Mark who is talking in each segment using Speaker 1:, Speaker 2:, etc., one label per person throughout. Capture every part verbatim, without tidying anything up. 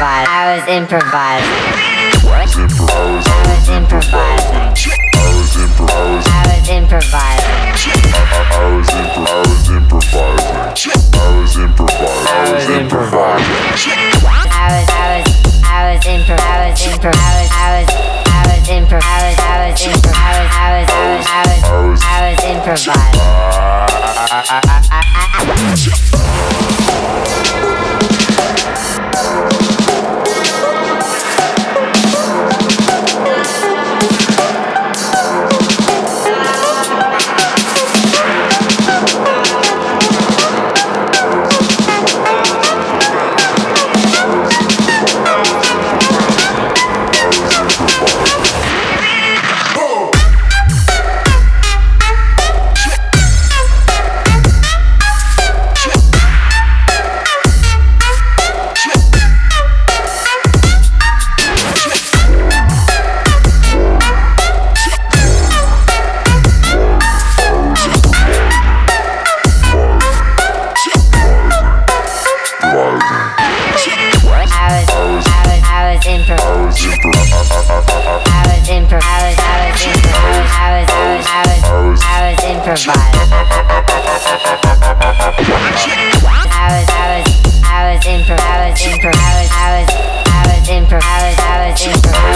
Speaker 1: improvising. I was improvising. I was improvising. I was improvising. I was improvising.
Speaker 2: I was improvising. I was improvising. I was improvising.
Speaker 1: I was I was I was impro I was impro I was I was I was impro I was I was impro I was I was I was I was I was improvising.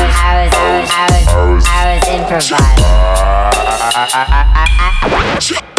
Speaker 1: Improvise.